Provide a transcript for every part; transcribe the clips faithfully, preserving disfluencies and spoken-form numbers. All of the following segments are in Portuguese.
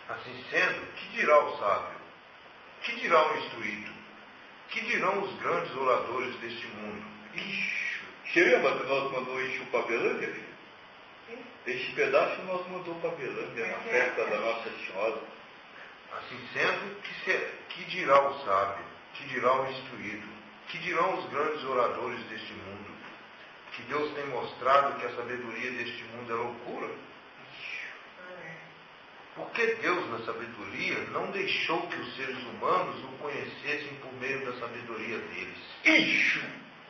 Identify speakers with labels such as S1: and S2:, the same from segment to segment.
S1: Assim sendo, que dirá o sábio? Que dirá o instruído? Que dirão os grandes oradores deste mundo?
S2: Ixi, você lembra que nós mandou Ixi para Belândia, filho? Este pedaço nós mandou para Belândia, na festa da Nossa Senhora.
S1: Assim sendo, que, se, que dirá o sábio? Que dirá o instruído? Que dirão os grandes oradores deste mundo? Que Deus tem mostrado que a sabedoria deste mundo é loucura? Porque Deus, na sabedoria, não deixou que os seres humanos o conhecessem por meio da sabedoria deles.
S2: Ixi!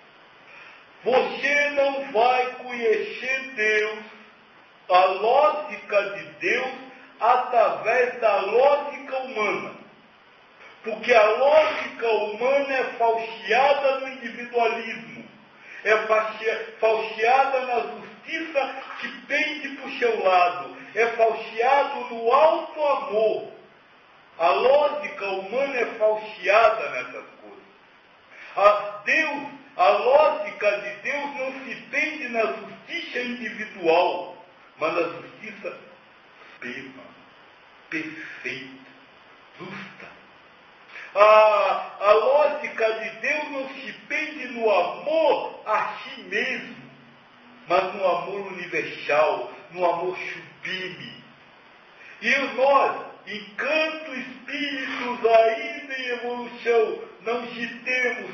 S2: Você não vai conhecer Deus, a lógica de Deus, através da lógica humana. Porque a lógica humana é falseada no individualismo, é falseada na justiça que pende para o seu lado, é falseado no alto amor. A lógica humana é falseada nessas coisas. A Deus, a lógica de Deus não se pende na justiça individual, mas na justiça suprema, perfeita, justa. A, a lógica de Deus não se pende no amor a si mesmo, mas no amor universal, no amor sublime. E nós, enquanto espíritos ainda em evolução, não temos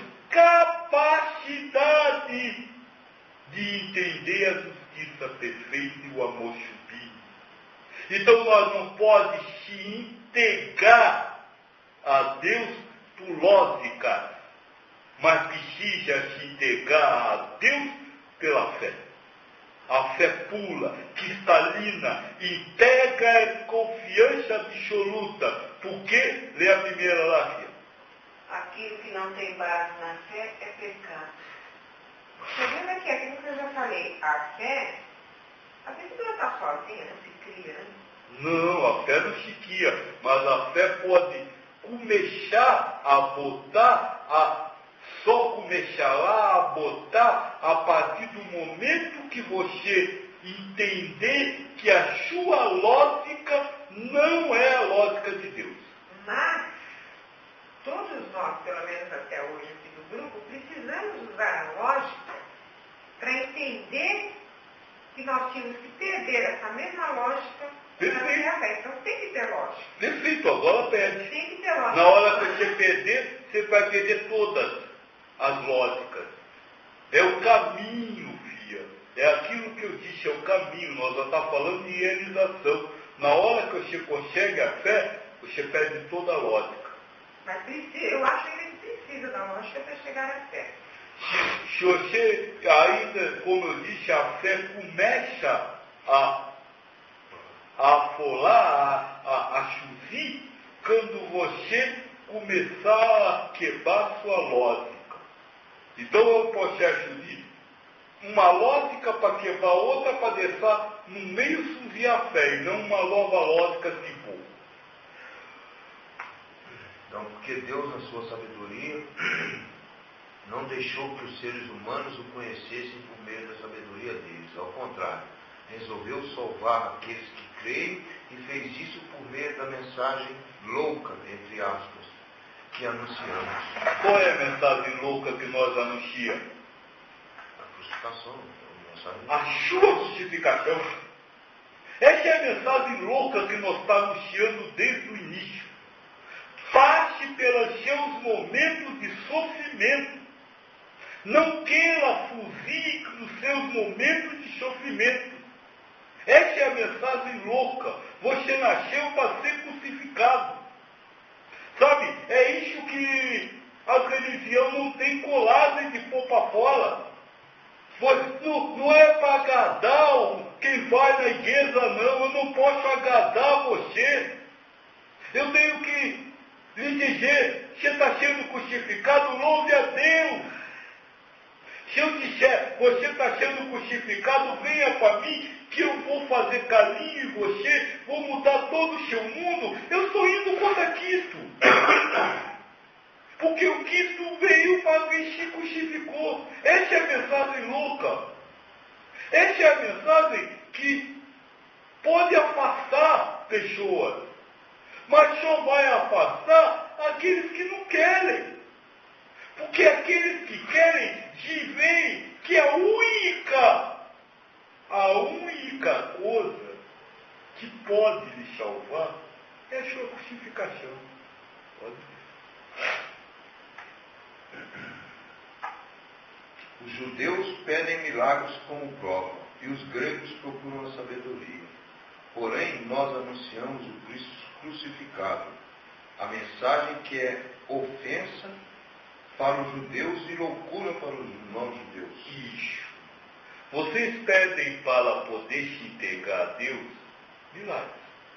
S2: capacidade de entender a justiça perfeita e o amor sublime. Então nós não podemos se integrar a Deus por lógica, mas precisa se integrar a Deus pela fé. A fé pura, cristalina, integra e confiança absoluta. Por quê? Lê a primeira lá, filha.
S3: Aquilo que não tem base na fé é pecado. Você vendo aqui, aquilo que eu já falei, a fé, a pessoa está sozinha, não se cria, né?
S2: Não, a fé não se cria, mas a fé pode começar a botar, a só começar lá a botar a partir do momento que você entender que a sua lógica não é a lógica de Deus.
S3: Mas, todos nós, pelo menos até hoje aqui do grupo, precisamos usar a lógica para entender que nós tínhamos que perder essa mesma lógica.
S2: Perfeito.
S3: Então tem que ter lógica.
S2: Perfeito, agora perde.
S3: Tem que ter lógica.
S2: Na hora que você perder, você vai perder todas as lógicas. É o caminho, filha. É aquilo que eu disse, é o caminho. Nós já estamos falando de realização. Na hora que você consegue a fé, você perde toda a lógica.
S3: Mas precisa, eu acho que ele precisa da lógica para chegar à fé.
S2: Se, se você ainda, como eu disse, a fé começa a a folar, a, a, a chuvir, quando você começar a quebrar sua lógica. Então eu posso chuvir uma lógica para quebrar outra, para deixar no meio surgir a fé, e não uma nova lógica de boa.
S1: Então, porque Deus, na sua sabedoria, não deixou que os seres humanos o conhecessem por meio da sabedoria deles. Ao contrário, resolveu salvar aqueles que creem e fez isso por meio da mensagem louca, entre aspas, que anunciamos.
S2: Qual é a mensagem louca que nós anunciamos?
S1: A crucificação. A, mensagem...
S2: a sua justificação. Essa é a mensagem louca que nós estamos anunciando desde o início. Passe pelos seus momentos de sofrimento. Não queira fugir dos seus momentos de sofrimento. Essa é a mensagem louca. Você nasceu para ser crucificado. Sabe, é isso que a religião não tem colagem de pôr para fora. Não, não é para agradar quem vai na igreja, não. Eu não posso agradar você. Eu tenho que lhe dizer, você está sendo crucificado, louve a Deus. Se eu disser, você está sendo crucificado, venha para mim, que eu vou fazer carinho em você, vou mudar todo o seu mundo, eu estou indo contra Cristo. Porque o Cristo veio para quem se crucificou. Essa é a mensagem louca. Essa é a mensagem que pode afastar pessoas. mas só vai afastar aqueles que não querem. Porque aqueles que querem, veem que a única, a única coisa que pode lhe salvar é a sua crucificação. Pode ver.
S1: Os judeus pedem milagres como prova, e os gregos procuram a sabedoria. Porém, nós anunciamos o Cristo crucificado, a mensagem que é ofensa para os judeus e loucura para os não-judeus.
S2: Isso. Vocês pedem para poder se entregar a Deus milagres.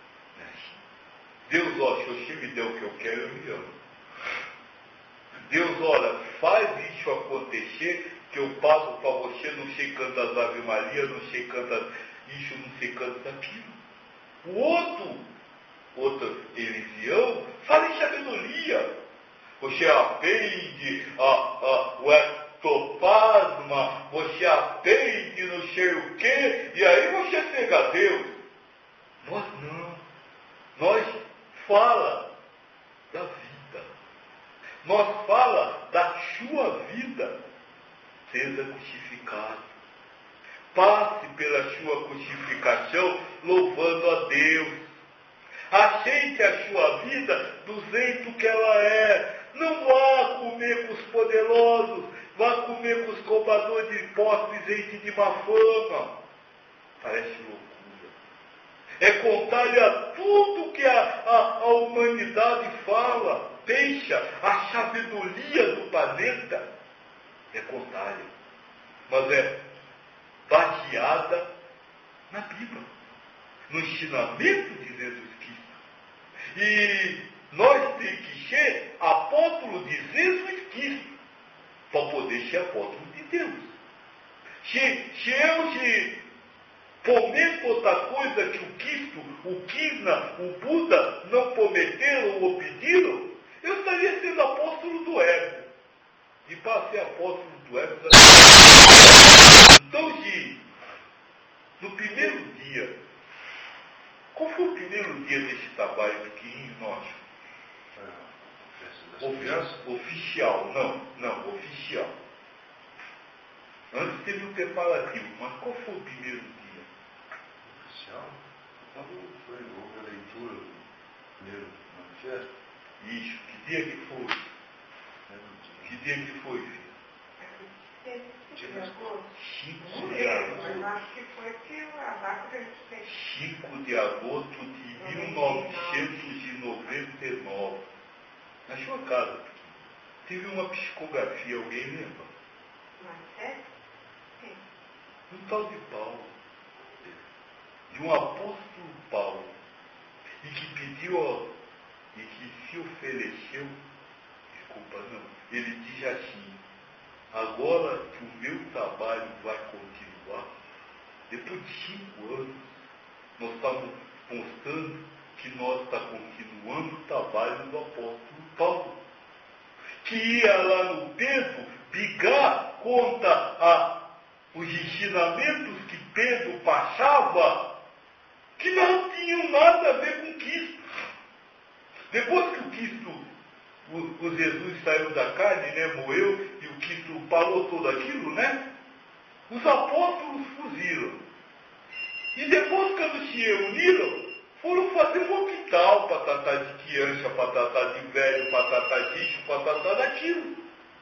S2: Deus, ó, se você me der o que eu quero, eu me amo. Deus, olha, faz isso acontecer, que eu pago para você, não sei quantas Ave Maria, não sei quantas isso, não sei quantas aquilo. O outro, outro Elisião, fala em sabedoria. Você aprende a, a, o ectoplasma, você aprende não sei o quê, e aí você chega a Deus. Nós não. Nós fala da vida. Nós fala da sua vida. Seja crucificado. Passe pela sua crucificação louvando a Deus. Aceite a sua vida do jeito que ela é. Não vá comer com os poderosos, vá comer com os roubadores de impostos e gente de má fama. Parece loucura. É contrário a tudo que a, a, a humanidade fala. Deixa a sabedoria do planeta. É contrária. Mas é baseada na Bíblia, no ensinamento de Jesus Cristo. E nós temos que ser apóstolo de Jesus Cristo para poder ser apóstolo de Deus. Se, se eu se prometo outra coisa que o Cristo, o Krishna, o Buda não prometeram ou pediram, eu estaria sendo apóstolo do ego. E para ser apóstolo do ego, então, se no primeiro dia, qual foi o primeiro dia desse trabalho pequenininho nosso? Ofi- oficial, não, não, oficial. Antes teve o preparativo, mas qual foi o primeiro dia?
S1: Oficial? Quando foi houve a leitura do primeiro manifesto?
S2: Isso, que dia que foi? Que dia que foi, filho?
S3: cinco de agosto.
S2: cinco de agosto.
S3: Acho que foi que a data que a gente fez.
S2: cinco de agosto de mil novecentos e noventa e nove. Na sua casa, teve uma psicografia, alguém lembra?
S3: Mas é? Sim.
S2: Um tal de Paulo, de um apóstolo Paulo, e que pediu, ó, e que se ofereceu, desculpa não, ele diz assim: agora que o meu trabalho vai continuar, depois de cinco anos, nós estamos mostrando que nós estamos continuando o trabalho do apóstolo Paulo, que ia lá no Pedro brigar contra a, os ensinamentos que Pedro passava, que não tinham nada a ver com Cristo. Depois que o Cristo, o, o Jesus saiu da carne, né, morreu, e o Cristo falou tudo aquilo, né? Os apóstolos fugiram. E depois, quando se reuniram, foram fazer um hospital para tratar de criança, para tratar de velho, para tratar disso, para tratar daquilo.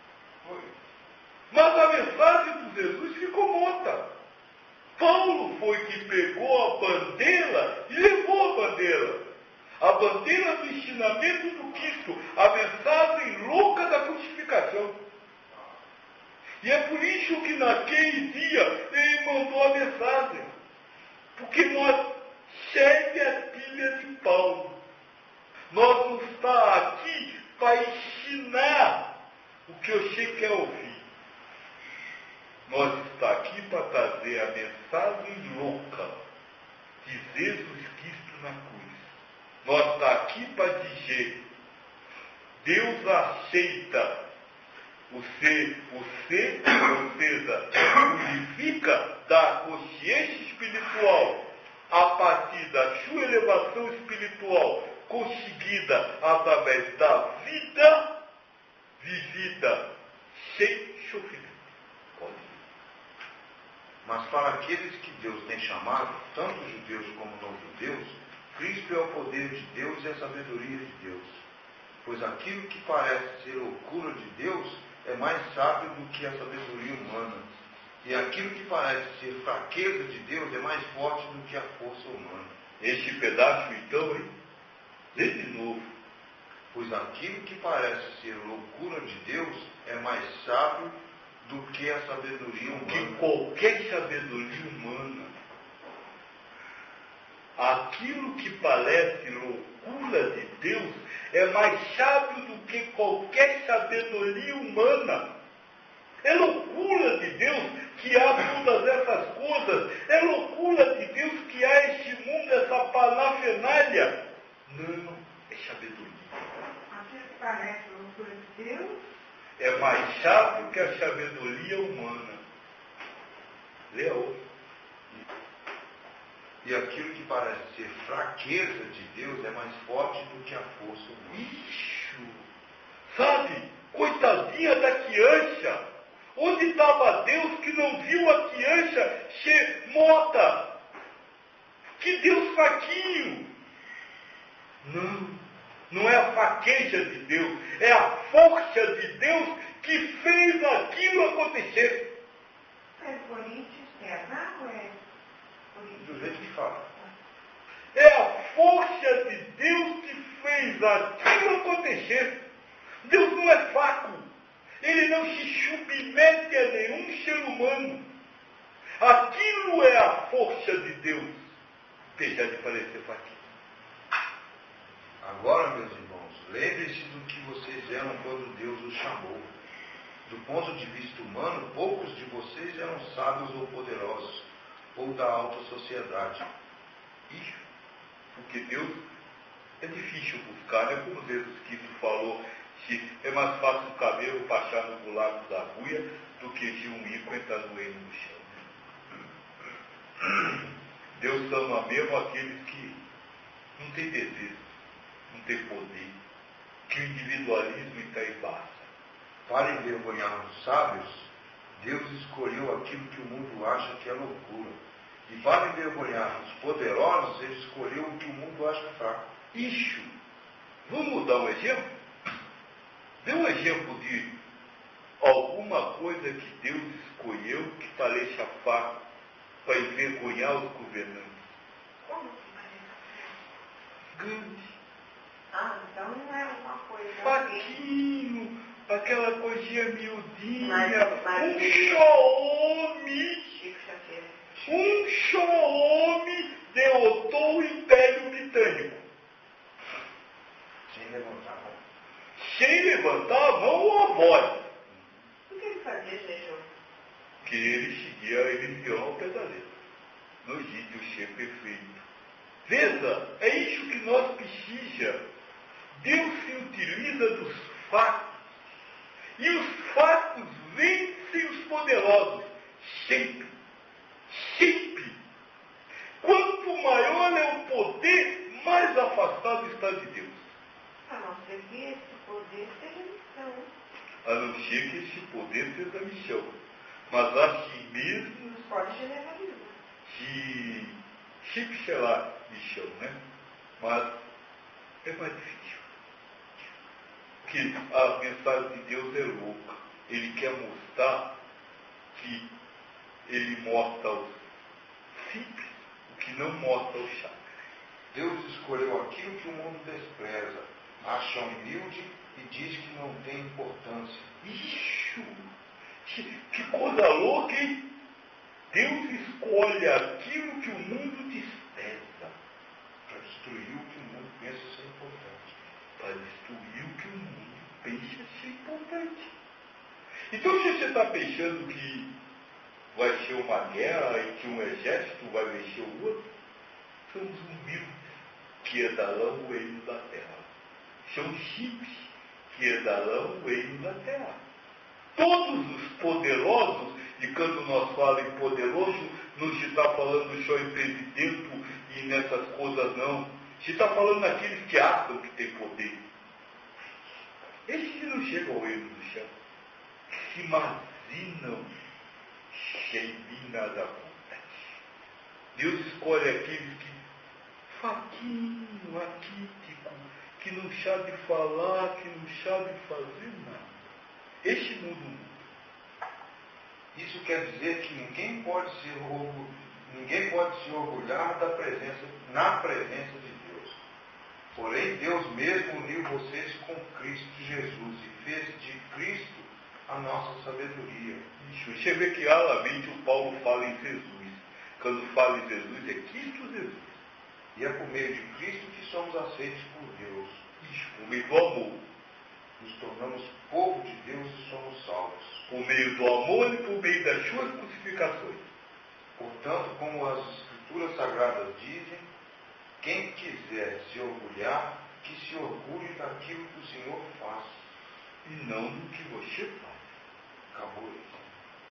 S2: Mas a mensagem de Jesus ficou morta. Paulo foi que pegou a bandeira e levou a bandeira. A bandeira do ensinamento do Cristo, a mensagem louca da crucificação. E é por isso que naquele dia ele mandou a mensagem. Porque nós serve a Bíblia de Paulo. Nós não estamos aqui para ensinar o que você quer ouvir. Nós estamos aqui para trazer a mensagem louca de Jesus Cristo na cruz. Nós estamos aqui para dizer: Deus aceita o ser, o ser, ou seja, purifica da consciência espiritual a partir da sua elevação espiritual conseguida através da vida vivida sem sofrimento. Pode ir.
S1: Mas para aqueles que Deus tem chamado, tanto judeus como não judeus, Cristo é o poder de Deus e a sabedoria de Deus. Pois aquilo que parece ser loucura de Deus é mais sábio do que a sabedoria humana. E aquilo que parece ser fraqueza de Deus é mais forte do que a força humana.
S2: Este pedaço, então, hein? Lê de novo.
S1: Pois aquilo que parece ser loucura de Deus é mais sábio do que a sabedoria humana.
S2: Que qualquer sabedoria humana. Aquilo que parece loucura de Deus é mais sábio do que qualquer sabedoria humana. É loucura de Deus que há todas essas coisas. É loucura de Deus que há este mundo, essa parafernália. Não, é sabedoria.
S3: Aquilo que parece loucura de Deus
S2: é mais sábio que a sabedoria humana. Lê outro.
S1: E aquilo que parece ser fraqueza de Deus é mais forte do que a força humana.
S2: Ixi! Sabe, coitadinha da criança. Onde estava Deus que não viu a criança ser morta? Que Deus fraquinho! Não, não é a fraqueza de Deus, é a força de Deus que fez aquilo acontecer.
S3: é Coríntios, é não é Coríntios.
S1: Do jeito que fala.
S2: É a força de Deus que fez aquilo acontecer. Deus não é fraco. Ele não se submete a nenhum ser humano. Aquilo é a força de Deus, apesar de parecer fraquinho.
S1: Agora, meus irmãos, lembrem-se do que vocês eram quando Deus os chamou. Do ponto de vista humano, poucos de vocês eram sábios ou poderosos, ou da alta sociedade.
S2: Isso, porque Deus é difícil buscar, é como Jesus Cristo falou, se é mais fácil um camelo passar no buraco da agulha do que de um rico entrar no reino do chão. Deus ama mesmo aqueles que não têm desejo, não têm poder, que o individualismo está em baixa.
S1: Para envergonhar os sábios, Deus escolheu aquilo que o mundo acha que é loucura. E para envergonhar os poderosos, ele escolheu o que o mundo acha fraco.
S2: Isso. Vamos dar um exemplo? Dê um exemplo de alguma coisa que Deus escolheu que pareça fraco para envergonhar os governantes.
S3: Como que parece?
S2: Grande.
S3: Ah, então não é uma coisa assim.
S2: Faquinho, aquela coisinha miudinha,
S3: Mas- mas-
S2: um Xiaomi,
S3: Chico Xavier.
S2: um Xiaomi derrotou o Império Britânico.
S1: Sem levantar a mão.
S2: Sem levantar a mão ou a voz,
S3: O que ele fazia, Jejum?
S2: que ele seguia a religião ao pé da letra. No vídeo ser perfeito. Veja, é isso que nós precisamos. Deus se utiliza dos fatos. E os fatos vencem os poderosos. Sempre. Sempre. Quanto maior é o poder, mais afastado está de Deus.
S3: A não ser que esse poder seja missão.
S2: A não ser que esse poder seja missão. Mas assim mesmo,
S3: Não pode generalizar.
S2: que sempre será missão, né? Mas é mais difícil. Porque a mensagem de Deus é louca. Ele quer mostrar que ele mostra aos simples o que não mostra aos sábios.
S1: Deus escolheu aquilo que o mundo despreza, acha humilde e diz que não tem importância.
S2: Ixi, que, que coisa louca, hein? Deus escolhe aquilo que o mundo despreza
S1: Para destruir o que o mundo pensa ser importante.
S2: para destruir o que o mundo pensa ser importante. Então, se você está pensando que vai ser uma guerra e que um exército vai vencer o outro, somos humildes que herdarão o reino da terra. São simples que herdarão o reino da terra. Todos os poderosos, e quando nós falamos em poderoso, não se está falando só em presidente aqui nessas coisas não. Você está falando daqueles que acham que tem poder. Esses que não chegam ao reino do céu, se imaginam cheios de nada acontece. Deus escolhe aqueles que, faquinho, aquítico, que não sabe falar, que não sabe fazer nada. Esse mundo muda.
S1: Isso quer dizer que ninguém pode se orgulhar, ninguém pode se orgulhar da presença, na presença de Deus. Porém, Deus mesmo uniu vocês com Cristo Jesus e fez de Cristo a nossa sabedoria.
S2: Isso. Você vê que claramente o Paulo fala em Jesus. Quando fala em Jesus, é Cristo Jesus.
S1: E é por meio de Cristo que somos aceitos por Deus.
S2: Isso, por meio do amor.
S1: Nos tornamos povo de Deus e somos salvos.
S2: Por meio do amor e por meio das suas crucificações.
S1: Portanto, como as Escrituras Sagradas dizem, quem quiser se orgulhar, que se orgulhe daquilo que o Senhor faz.
S2: E não do que você faz.
S1: Acabou isso.